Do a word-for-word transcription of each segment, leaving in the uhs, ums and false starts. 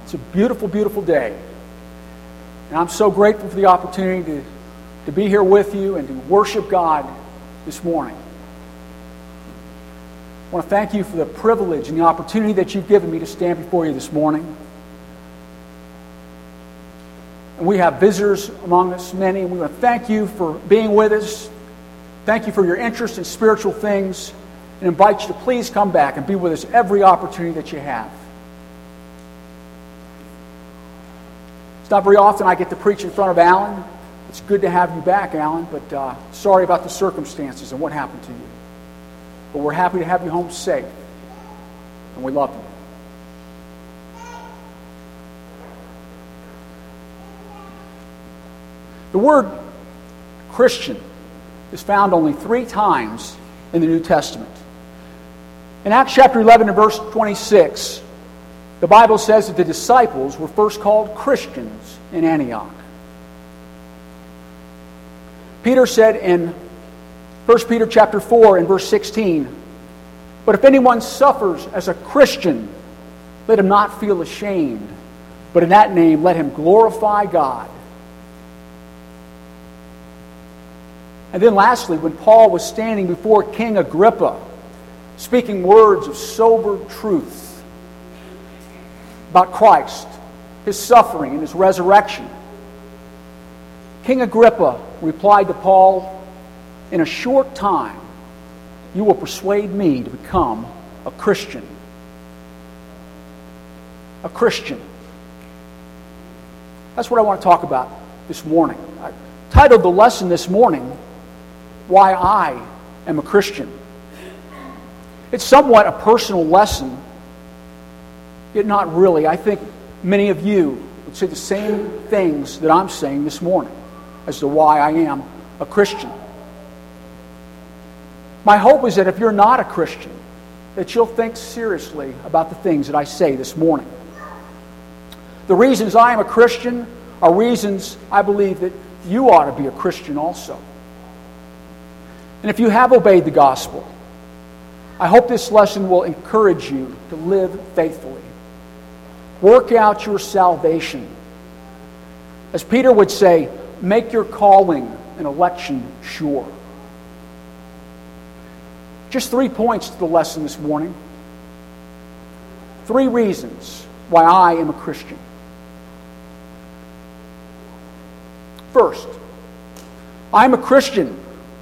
It's a beautiful, beautiful day. And I'm so grateful for the opportunity to, to be here with you and to worship God this morning. I want to thank you for the privilege and the opportunity that you've given me to stand before you this morning. And we have visitors among us, many, and we want to thank you for being with us. Thank you for your interest in spiritual things, and invite you to please come back and be with us every opportunity that you have. It's not very often I get to preach in front of Alan. It's good to have you back, Alan, but uh, sorry about the circumstances and what happened to you. But we're happy to have you home safe, and we love you. The word Christian is found only three times in the New Testament. In Acts chapter eleven and verse twenty-six, the Bible says that the disciples were first called Christians in Antioch. Peter said in First Peter chapter four and verse sixteen, "But if anyone suffers as a Christian, let him not feel ashamed, but in that name let him glorify God." And then lastly, when Paul was standing before King Agrippa, speaking words of sober truth about Christ, His suffering and His resurrection, King Agrippa replied to Paul, "In a short time, you will persuade me to become a Christian." A Christian. That's what I want to talk about this morning. I titled the lesson this morning, "Why I Am a Christian." It's somewhat a personal lesson, yet not really. I think many of you would say the same things that I'm saying this morning as to why I am a Christian. My hope is that if you're not a Christian, that you'll think seriously about the things that I say this morning. The reasons I am a Christian are reasons I believe that you ought to be a Christian also. And if you have obeyed the gospel, I hope this lesson will encourage you to live faithfully. Work out your salvation. As Peter would say, make your calling and election sure. Just three points to the lesson this morning. Three reasons why I am a Christian. First, I'm a Christian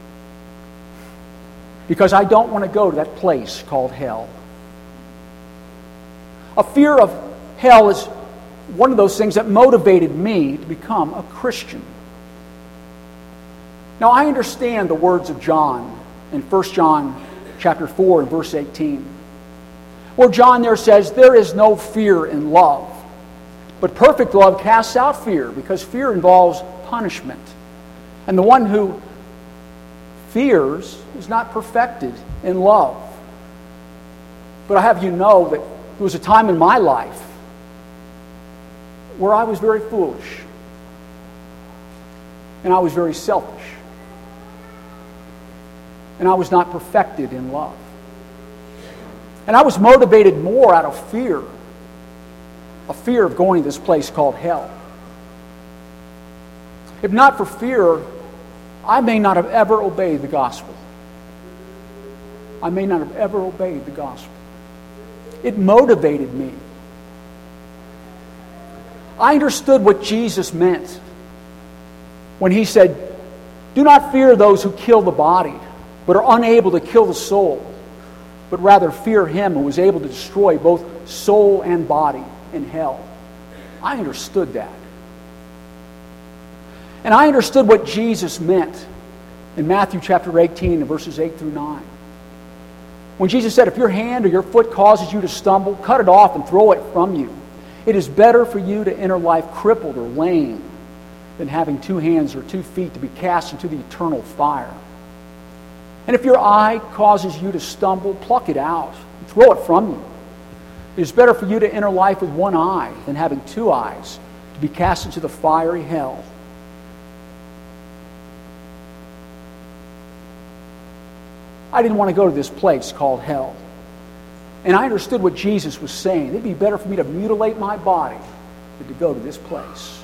because I don't want to go to that place called hell. A fear of hell is one of those things that motivated me to become a Christian. Now, I understand the words of John in First John chapter four and verse eighteen, where John there says, "There is no fear in love, but perfect love casts out fear, because fear involves punishment. And the one who fears is not perfected in love." But I have you know that there was a time in my life where I was very foolish and I was very selfish and I was not perfected in love. And I was motivated more out of fear, a fear of going to this place called hell. If not for fear, I may not have ever obeyed the gospel. I may not have ever obeyed the gospel. It motivated me. I understood what Jesus meant when He said, "Do not fear those who kill the body, but are unable to kill the soul, but rather fear Him who is able to destroy both soul and body in hell." I understood that. And I understood what Jesus meant in Matthew chapter eighteen, verses eight through nine. When Jesus said, "If your hand or your foot causes you to stumble, cut it off and throw it from you. It is better for you to enter life crippled or lame than having two hands or two feet to be cast into the eternal fire. And if your eye causes you to stumble, pluck it out and throw it from you. It is better for you to enter life with one eye than having two eyes to be cast into the fiery hell." I didn't want to go to this place called hell. And I understood what Jesus was saying. It'd be better for me to mutilate my body than to go to this place.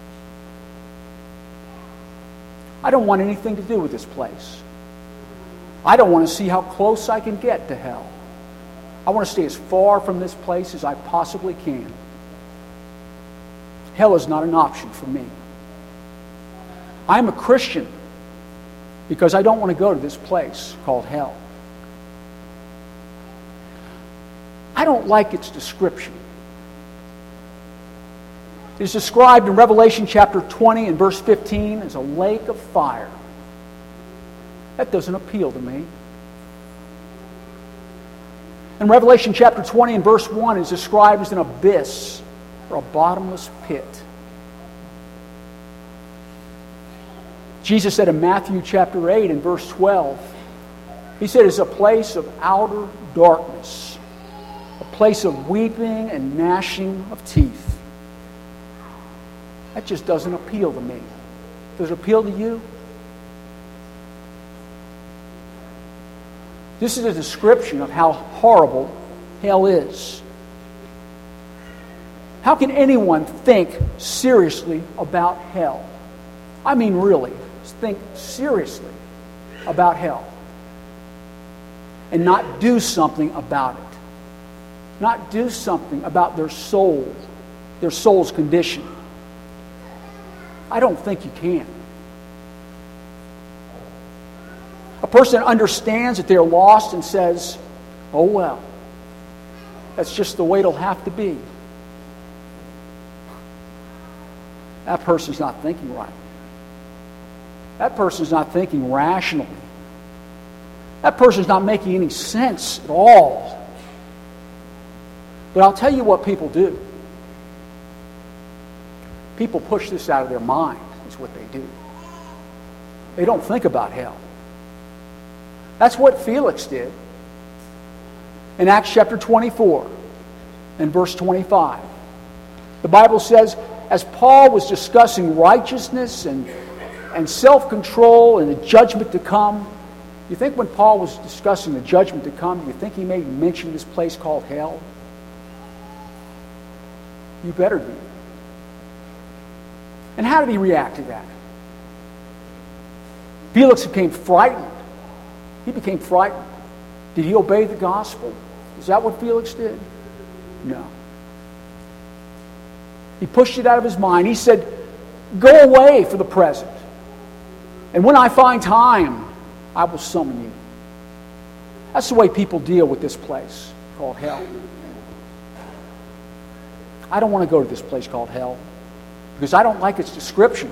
I don't want anything to do with this place. I don't want to see how close I can get to hell. I want to stay as far from this place as I possibly can. Hell is not an option for me. I'm a Christian because I don't want to go to this place called hell. I don't like its description. It is described in Revelation chapter twenty and verse fifteen as a lake of fire. That doesn't appeal to me. In Revelation chapter twenty and verse one, it is described as an abyss or a bottomless pit. Jesus said in Matthew chapter eight and verse twelve, He said it's a place of outer darkness, a place of weeping and gnashing of teeth. That just doesn't appeal to me. Does it appeal to you? This is a description of how horrible hell is. How can anyone think seriously about hell? I mean, really, think seriously about hell and not do something about it. Not do something about their soul, their soul's condition. I don't think you can. A person understands that they're lost and says, oh well, that's just the way it'll have to be. That person's not thinking right. That person's not thinking rationally. That person's not making any sense at all. But I'll tell you what people do. People push this out of their mind, is what they do. They don't think about hell. That's what Felix did. In Acts chapter twenty-four and verse twenty-five. The Bible says, as Paul was discussing righteousness and, and self-control and the judgment to come, you think when Paul was discussing the judgment to come, do you think he made mention of this place called hell? You better do. And how did he react to that? Felix became frightened. He became frightened. Did he obey the gospel? Is that what Felix did? No. He pushed it out of his mind. He said, go away for the present. And when I find time, I will summon you. That's the way people deal with this place called hell. I don't want to go to this place called hell because I don't like its description.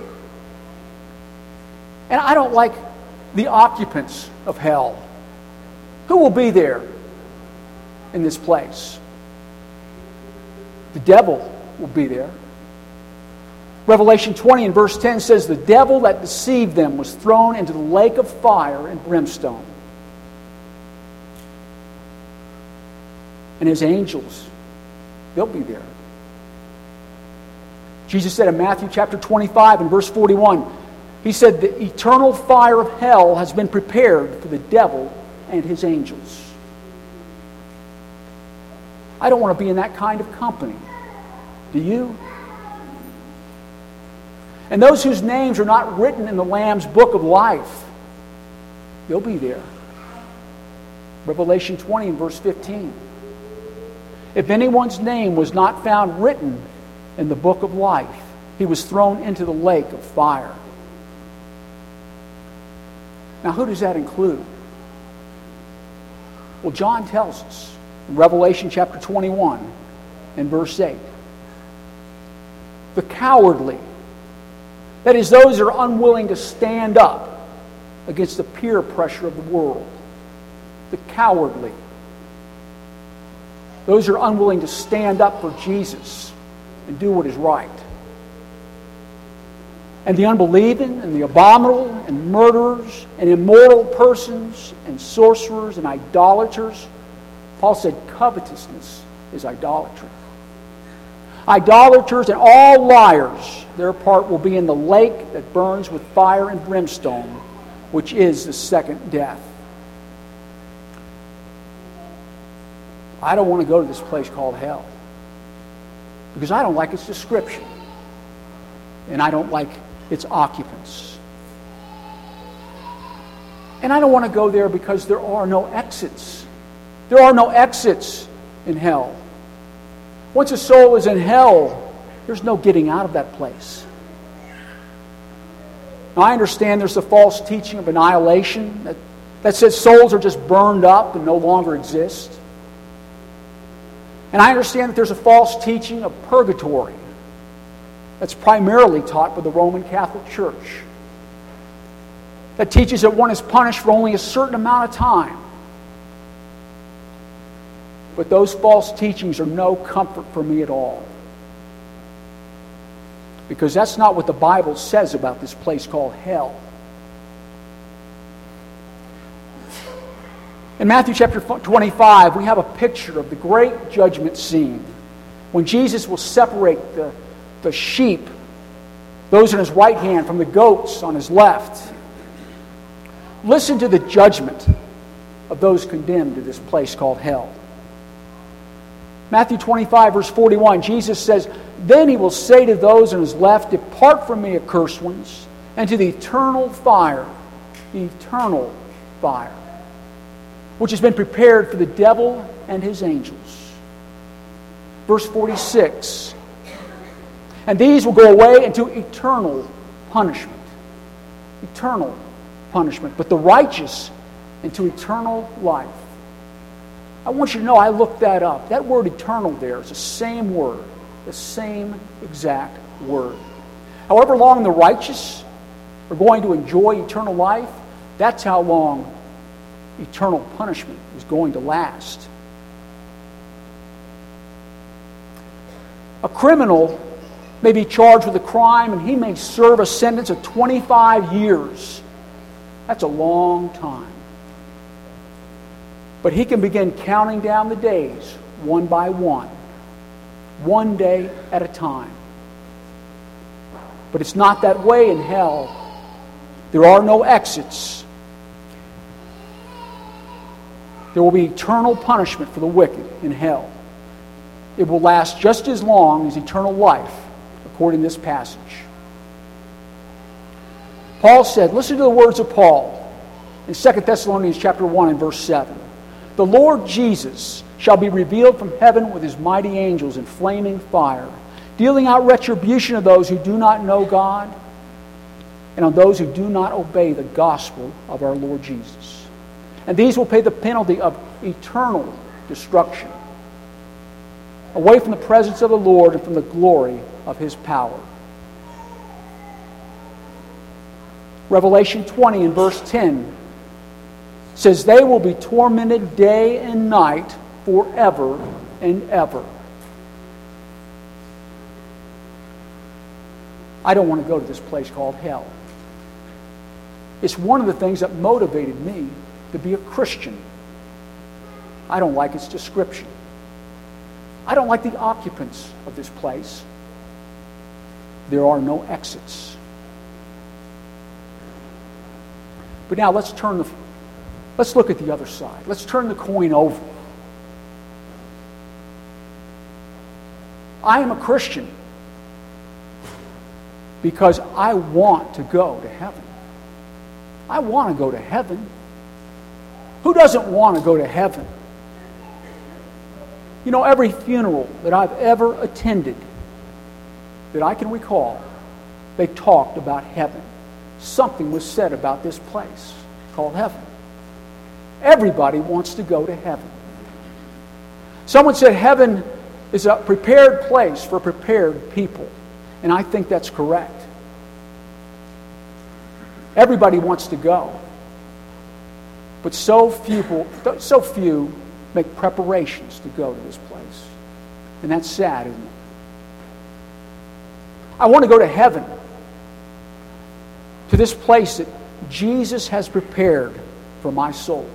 And I don't like the occupants of hell. Who will be there in this place? The devil will be there. Revelation twenty and verse ten says, the devil that deceived them was thrown into the lake of fire and brimstone. And his angels, they'll be there. Jesus said in Matthew chapter twenty-five and verse forty-one, He said, the eternal fire of hell has been prepared for the devil and his angels. I don't want to be in that kind of company. Do you? And those whose names are not written in the Lamb's book of life, they'll be there. Revelation twenty and verse fifteen. If anyone's name was not found written in the book of life, he was thrown into the lake of fire. Now, who does that include? Well, John tells us in Revelation chapter twenty-one and verse eight. The cowardly, that is, those who are unwilling to stand up against the peer pressure of the world. The cowardly. Those who are unwilling to stand up for Jesus and do what is right. And the unbelieving and the abominable and murderers and immoral persons and sorcerers and idolaters. Paul said covetousness is idolatry. Idolaters and all liars, their part will be in the lake that burns with fire and brimstone, which is the second death. I don't want to go to this place called hell. because I don't like its description, and I don't like its occupants. And I don't want to go there because there are no exits. There are no exits in hell. Once a soul is in hell, there's no getting out of that place. Now, I understand there's a false teaching of annihilation that, that says souls are just burned up and no longer exist. And I understand that there's a false teaching of purgatory that's primarily taught by the Roman Catholic Church, that teaches that one is punished for only a certain amount of time. But those false teachings are no comfort for me at all. Because that's not what the Bible says about this place called hell. In Matthew chapter twenty-five, we have a picture of the great judgment scene when Jesus will separate the, the sheep, those on his right hand, from the goats on his left. Listen to the judgment of those condemned to this place called hell. Matthew twenty-five, verse forty-one, Jesus says, "Then he will say to those on his left, 'Depart from me, accursed ones, and to the eternal fire,'" the eternal fire, "which has been prepared for the devil and his angels." Verse forty-six, "And these will go away into eternal punishment." Eternal punishment. "But the righteous into eternal life." I want you to know, I looked that up. That word eternal there is the same word. The same exact word. However long the righteous are going to enjoy eternal life, that's how long eternal punishment is going to last. A criminal may be charged with a crime and he may serve a sentence of twenty-five years. That's a long time. But he can begin counting down the days one by one, one day at a time. But it's not that way in hell. There are no exits. There will be eternal punishment for the wicked in hell. It will last just as long as eternal life, according to this passage. Paul said, listen to the words of Paul in Second Thessalonians chapter one and verse seven. "The Lord Jesus shall be revealed from heaven with his mighty angels in flaming fire, dealing out retribution of those who do not know God and on those who do not obey the gospel of our Lord Jesus. And these will pay the penalty of eternal destruction, away from the presence of the Lord and from the glory of his power." Revelation twenty and verse ten says, "They will be tormented day and night forever and ever." I don't want to go to this place called hell. It's one of the things that motivated me to be a Christian. I don't like its description. I don't like the occupants of this place. There are no exits. But now let's turn the let's look at the other side. Let's turn the coin over. I am a Christian because I want to go to heaven. I want to go to heaven. Who doesn't want to go to heaven? You know, every funeral that I've ever attended that I can recall, they talked about heaven. Something was said about this place called heaven. Everybody wants to go to heaven. Someone said heaven is a prepared place for prepared people, and I think that's correct. Everybody wants to go, but so few, so few make preparations to go to this place, and that's sad, isn't it? I want to go to heaven, to this place that Jesus has prepared for my soul.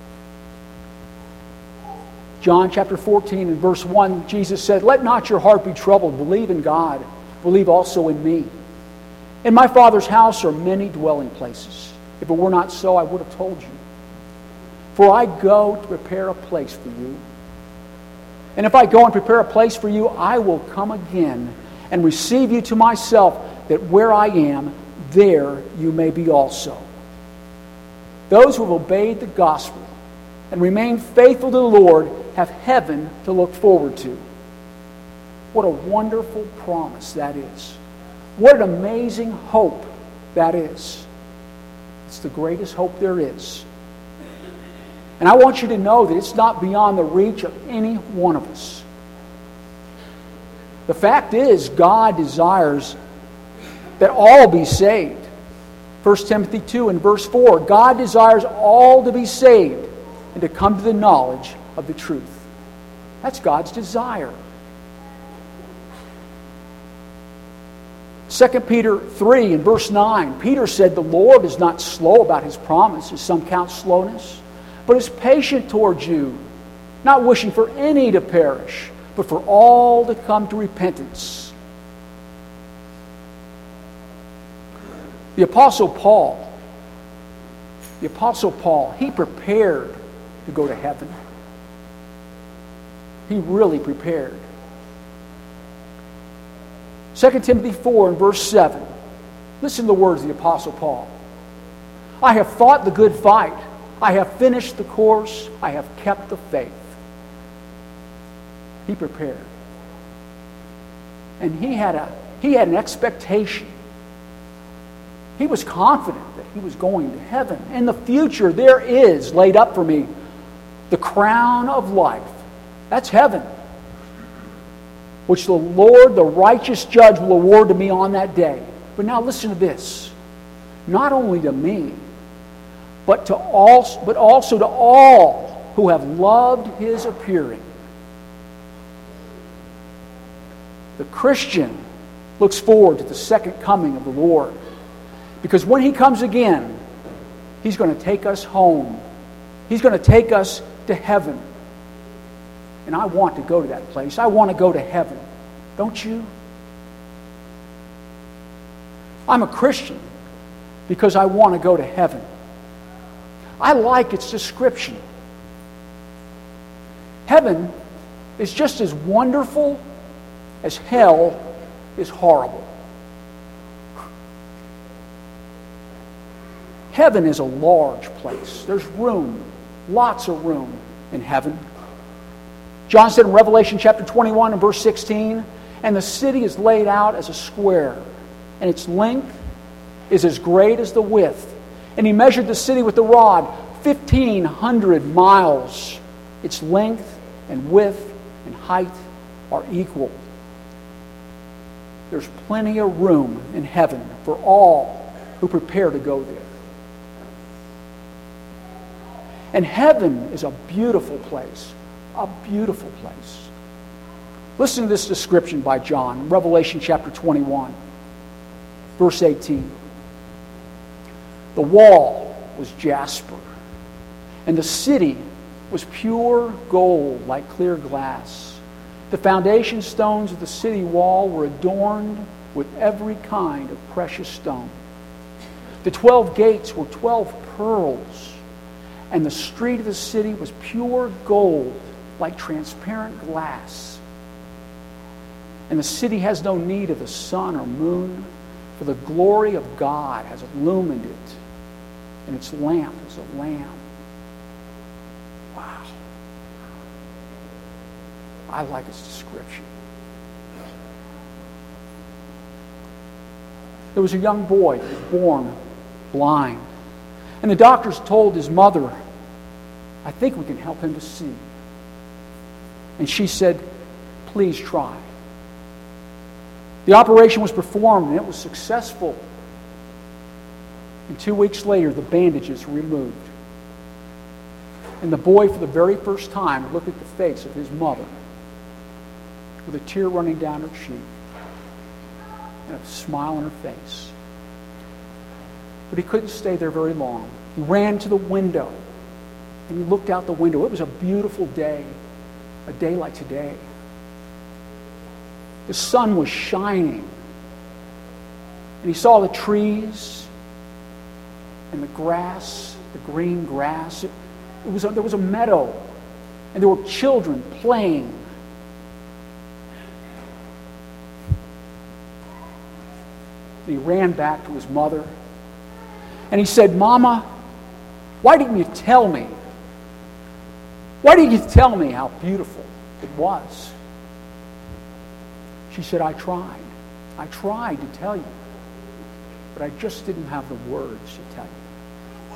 John chapter fourteen and verse one, Jesus said, "Let not your heart be troubled. Believe in God. Believe also in me. In my Father's house are many dwelling places. If it were not so, I would have told you. For I go to prepare a place for you. And if I go and prepare a place for you, I will come again and receive you to myself, that where I am, there you may be also. Those who have obeyed the gospel and remained faithful to the Lord have heaven to look forward to. What a wonderful promise that is. What an amazing hope that is. It's the greatest hope there is. And I want you to know that it's not beyond the reach of any one of us. The fact is, God desires that all be saved. First Timothy two and verse four, God desires all to be saved and to come to the knowledge of the truth. That's God's desire. Second Peter three and verse nine, Peter said, the Lord is not slow about His promise, as some count slowness, but is patient towards you, not wishing for any to perish, but for all to come to repentance. The Apostle Paul, the Apostle Paul, he prepared to go to heaven. He really prepared. Second Timothy four and verse seven. Listen to the words of the Apostle Paul. I have fought the good fight. I have finished the course. I have kept the faith. He prepared. And he had a he had an expectation. He was confident that he was going to heaven. In the future, there is laid up for me the crown of life. That's heaven, which the Lord, the righteous judge, will award to me on that day. But now listen to this. Not only to me, but to all, but also to all who have loved His appearing. The Christian looks forward to the second coming of the Lord. Because when He comes again, He's going to take us home. He's going to take us to heaven. And I want to go to that place. I want to go to heaven. Don't you? I'm a Christian because I want to go to heaven. I like its description. Heaven is just as wonderful as hell is horrible. Heaven is a large place. There's room, lots of room in heaven. John said in Revelation chapter twenty-one and verse sixteen, and the city is laid out as a square, and its length is as great as the width. And he measured the city with the rod, fifteen hundred miles. Its length and width and height are equal. There's plenty of room in heaven for all who prepare to go there. And heaven is a beautiful place. A beautiful place. Listen to this description by John, Revelation chapter twenty-one, verse eighteen. The wall was jasper, and the city was pure gold like clear glass. The foundation stones of the city wall were adorned with every kind of precious stone. The twelve gates were twelve pearls, and the street of the city was pure gold like transparent glass. And the city has no need of the sun or moon, for the glory of God has illumined it, and its lamp is a lamb. Wow. I like its description. There was a young boy who was born blind, and the doctors told his mother, I think we can help him to see. And she said, please try. The operation was performed and it was successful. And two weeks later, the bandages were removed. And the boy, for the very first time, looked at the face of his mother with a tear running down her cheek and a smile on her face. But he couldn't stay there very long. He ran to the window and he looked out the window. It was a beautiful day, a day like today. The sun was shining. And he saw the trees and the grass, the green grass. It, it was a, there was a meadow, and there were children playing And he ran back to his mother. And he said, "Mama, why didn't you tell me? Why didn't you tell me how beautiful it was?" She said, "I tried. I tried to tell you. But I just didn't have the words to tell you."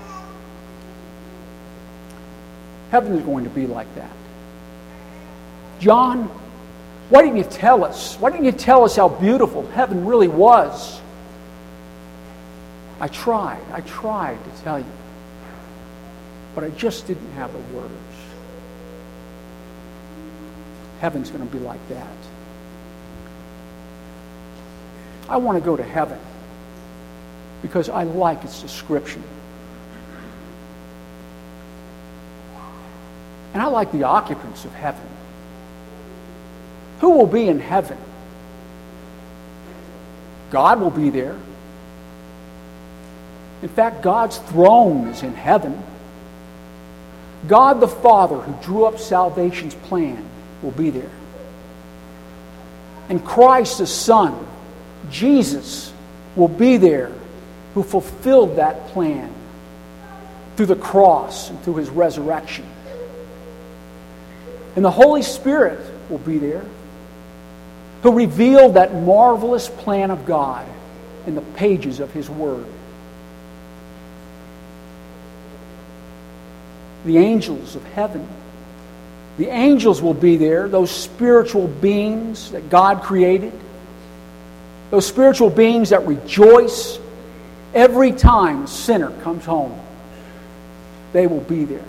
Heaven is going to be like that. "John, why didn't you tell us? Why didn't you tell us how beautiful heaven really was?" I tried. I tried to tell you. But I just didn't have the words. Heaven's going to be like that. I want to go to heaven because I like its description. And I like the occupants of heaven. Who will be in heaven? God will be there. In fact, God's throne is in heaven. God the Father, who drew up salvation's plan, will be there. And Christ the Son, Jesus, will be there, who fulfilled that plan through the cross and through his resurrection. And the Holy Spirit will be there, who revealed that marvelous plan of God in the pages of his Word. The angels of heaven, the angels will be there, those spiritual beings that God created, those spiritual beings that rejoice every time a sinner comes home. They will be there.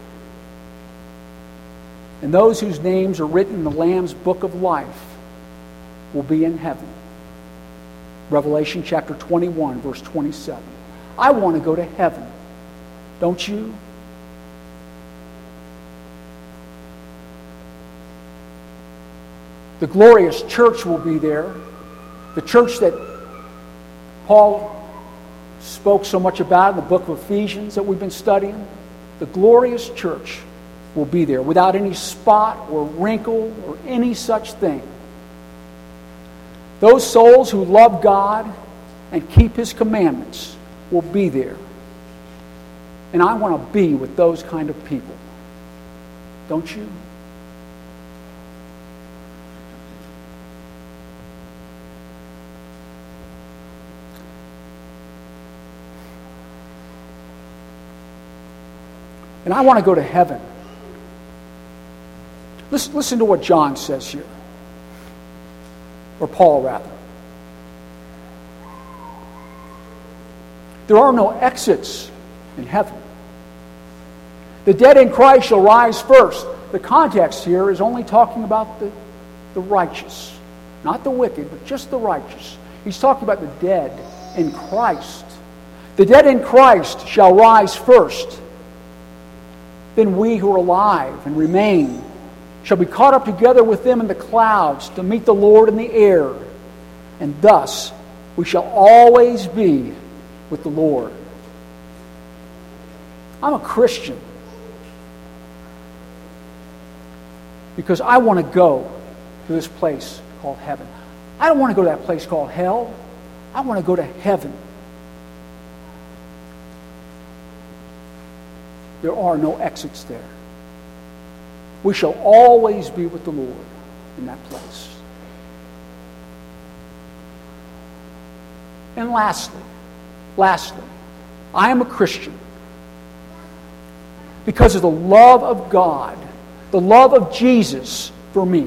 And those whose names are written in the Lamb's book of life will be in heaven. Revelation chapter twenty-one, verse twenty-seven. I want to go to heaven. Don't you? The glorious church will be there. The church that Paul spoke so much about in the book of Ephesians that we've been studying. The glorious church will be there without any spot or wrinkle or any such thing. Those souls who love God and keep his commandments will be there. And I want to be with those kind of people. Don't you? And I want to go to heaven. Listen, listen to what John says here. Or Paul, rather. There are no exits in heaven. The dead in Christ shall rise first. The context here is only talking about the, the righteous. Not the wicked, but just the righteous. He's talking about the dead in Christ. The dead in Christ shall rise first. Then we who are alive and remain shall be caught up together with them in the clouds to meet the Lord in the air. And thus we shall always be with the Lord. I'm a Christian because I want to go to this place called heaven. I don't want to go to that place called hell. I want to go to heaven. There are no exits there. We shall always be with the Lord in that place. And lastly, lastly, I am a Christian because of the love of God, the love of Jesus for me.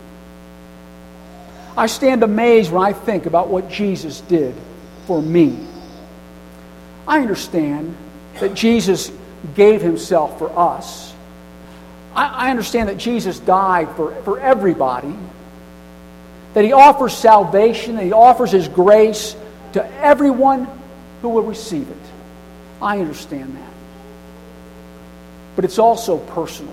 I stand amazed when I think about what Jesus did for me. I understand that Jesus gave himself for us. I, I understand that Jesus died for, for everybody, that he offers salvation, that he offers his grace to everyone who will receive it. I understand that. But it's also personal.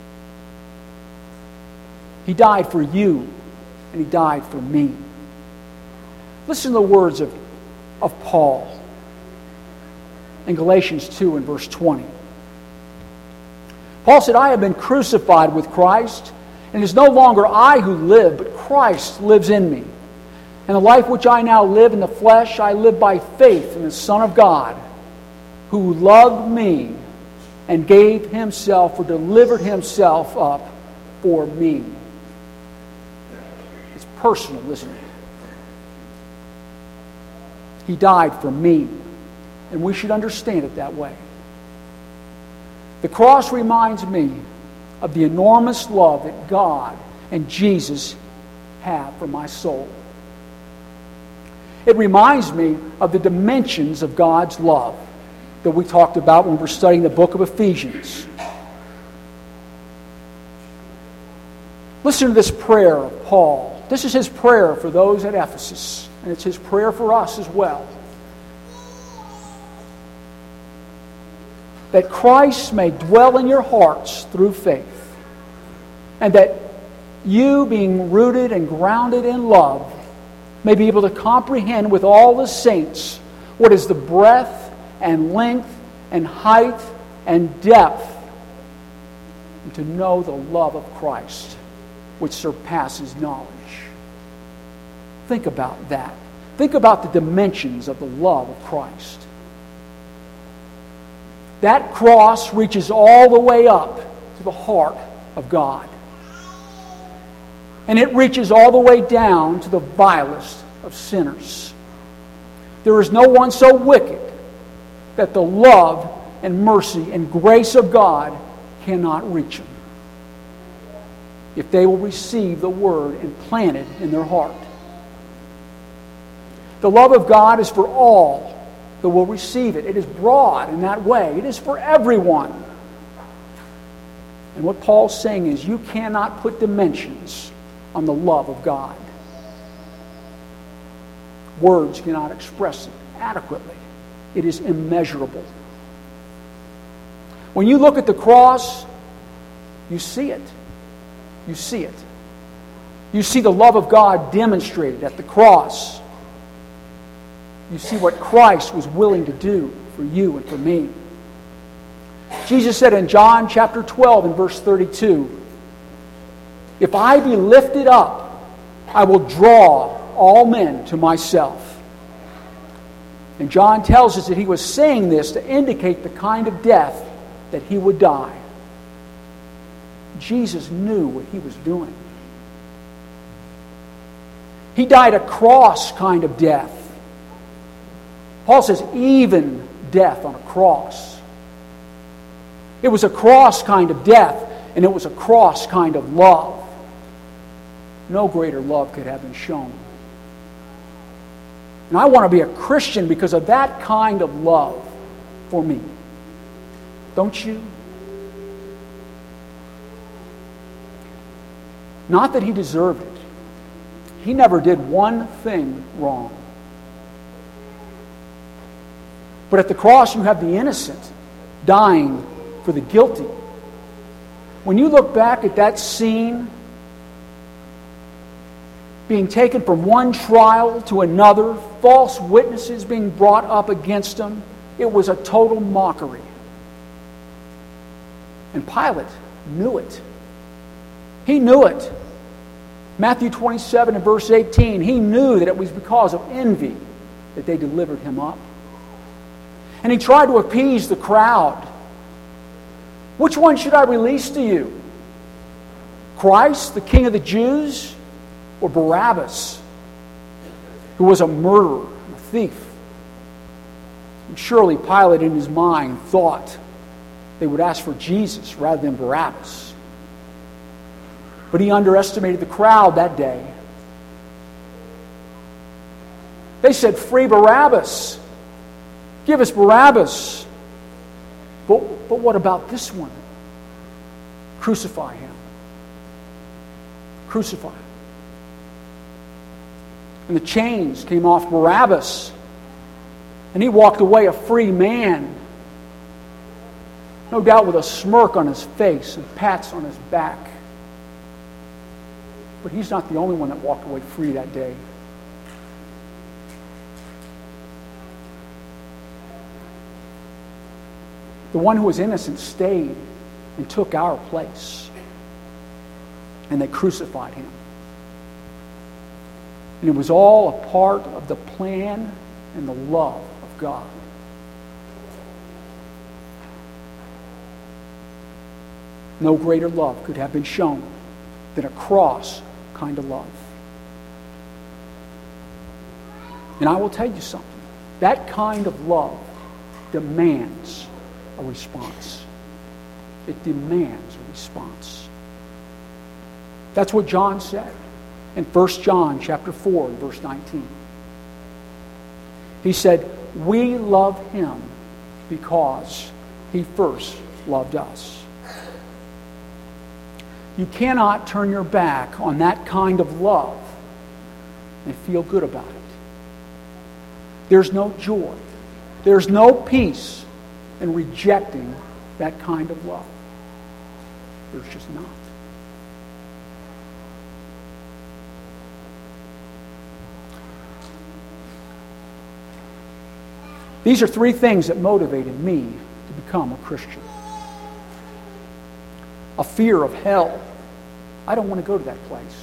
He died for you, and he died for me. Listen to the words of, of Paul in Galatians two and verse twenty. Paul said, I have been crucified with Christ, and it is no longer I who live, but Christ lives in me. And the life which I now live in the flesh, I live by faith in the Son of God, who loved me and gave himself or delivered himself up for me. It's personal, isn't it? He died for me, and we should understand it that way. The cross reminds me of the enormous love that God and Jesus have for my soul. It reminds me of the dimensions of God's love that we talked about when we were studying the book of Ephesians. Listen to this prayer of Paul. This is his prayer for those at Ephesus, and it's his prayer for us as well. That Christ may dwell in your hearts through faith, and that you, being rooted and grounded in love, may be able to comprehend with all the saints what is the breadth and length and height and depth, and to know the love of Christ, which surpasses knowledge. Think about that. Think about the dimensions of the love of Christ. That cross reaches all the way up to the heart of God. And it reaches all the way down to the vilest of sinners. There is no one so wicked that the love and mercy and grace of God cannot reach them, if they will receive the word and plant it in their heart. The love of God is for all that will receive it. It is broad in that way. It is for everyone. And what Paul's saying is, you cannot put dimensions on the love of God. Words cannot express it adequately. It is immeasurable. When you look at the cross, you see it. You see it. You see the love of God demonstrated at the cross. You see what Christ was willing to do for you and for me. Jesus said in John chapter twelve and verse thirty-two, "If I be lifted up, I will draw all men to myself." And John tells us that he was saying this to indicate the kind of death that he would die. Jesus knew what he was doing. He died a cross kind of death. Paul says, even death on a cross. It was a cross kind of death, and it was a cross kind of love. No greater love could have been shown. And I want to be a Christian because of that kind of love for me. Don't you? Not that he deserved it. He never did one thing wrong. But at the cross you have the innocent dying for the guilty. When you look back at that scene, being taken from one trial to another, false witnesses being brought up against him, it was a total mockery. And Pilate knew it. He knew it. Matthew twenty-seven and verse eighteen, he knew that it was because of envy that they delivered him up. And he tried to appease the crowd. Which one should I release to you? Christ, the King of the Jews, or Barabbas, who was a murderer, a thief? And surely Pilate in his mind thought they would ask for Jesus rather than Barabbas. But he underestimated the crowd that day. They said, "Free Barabbas. Give us Barabbas." But, but what about this one? Crucify him. Crucify him. And the chains came off Barabbas. And he walked away a free man. No doubt with a smirk on his face and pats on his back. But he's not the only one that walked away free that day. The one who was innocent stayed and took our place. And they crucified him. And it was all a part of the plan and the love of God. No greater love could have been shown than a cross kind of love. And I will tell you something. That kind of love demands a response. It demands a response. That's what John said in First John chapter four, verse nineteen. He said, "We love him because he first loved us." You cannot turn your back on that kind of love and feel good about it. There's no joy. There's no peace in rejecting that kind of love. There's just not. These are three things that motivated me to become a Christian. A fear of hell. I don't want to go to that place.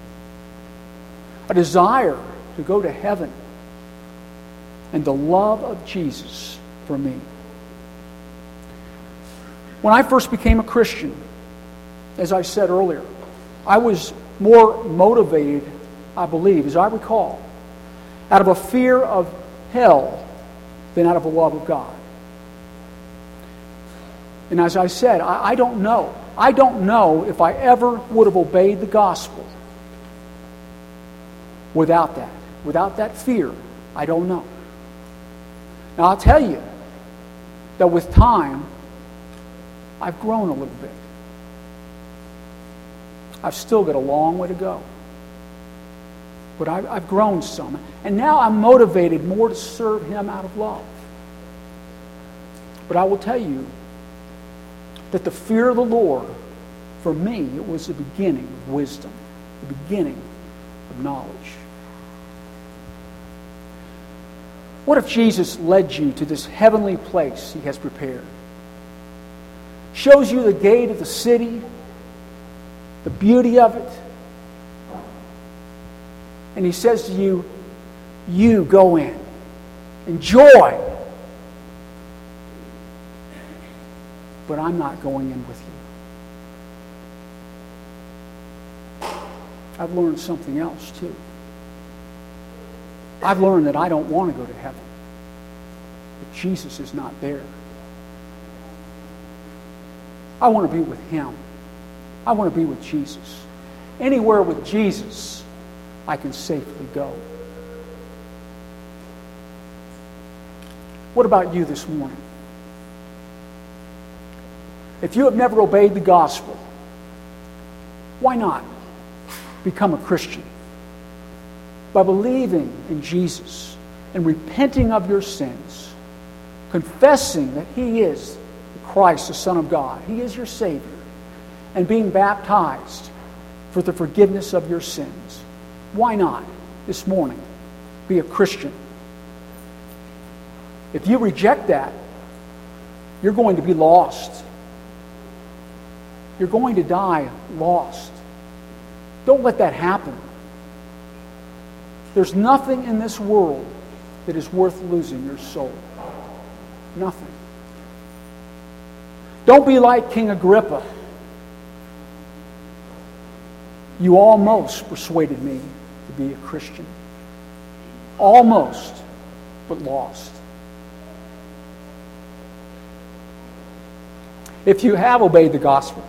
A desire to go to heaven. And the love of Jesus for me. When I first became a Christian, as I said earlier, I was more motivated, I believe, as I recall, out of a fear of hell than out of a love of God. And as I said, I, I don't know. I don't know if I ever would have obeyed the gospel without that. Without that fear, I don't know. Now, I'll tell you that with time, I've grown a little bit. I've still got a long way to go. But I've, I've grown some. And now I'm motivated more to serve Him out of love. But I will tell you that the fear of the Lord, for me, it was the beginning of wisdom, the beginning of knowledge. What if Jesus led you to this heavenly place He has prepared? Shows you the gate of the city, the beauty of it, and He says to you, you go in, enjoy. But I'm not going in with you. I've learned something else too. I've learned that I don't want to go to heaven. But Jesus is not there. I want to be with Him. I want to be with Jesus. Anywhere with Jesus, I can safely go. What about you this morning? If you have never obeyed the gospel, why not become a Christian? By believing in Jesus and repenting of your sins, confessing that He is the Christ, the Son of God. He is your Savior. And being baptized for the forgiveness of your sins. Why not this morning be a Christian? If you reject that, you're going to be lost. You're going to die lost. Don't let that happen. There's nothing in this world that is worth losing your soul. Nothing. Don't be like King Agrippa. You almost persuaded me to be a Christian. Almost, but lost. If you have obeyed the gospel,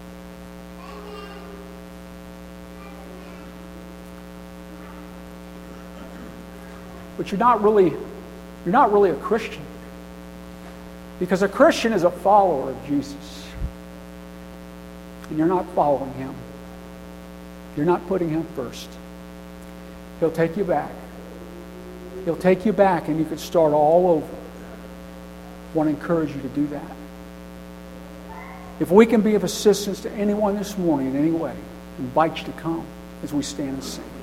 but you're not really, you're not really a Christian. Because a Christian is a follower of Jesus. And you're not following Him. You're not putting Him first. He'll take you back. He'll take you back and you could start all over. I want to encourage you to do that. If we can be of assistance to anyone this morning in any way, I invite you to come as we stand and sing.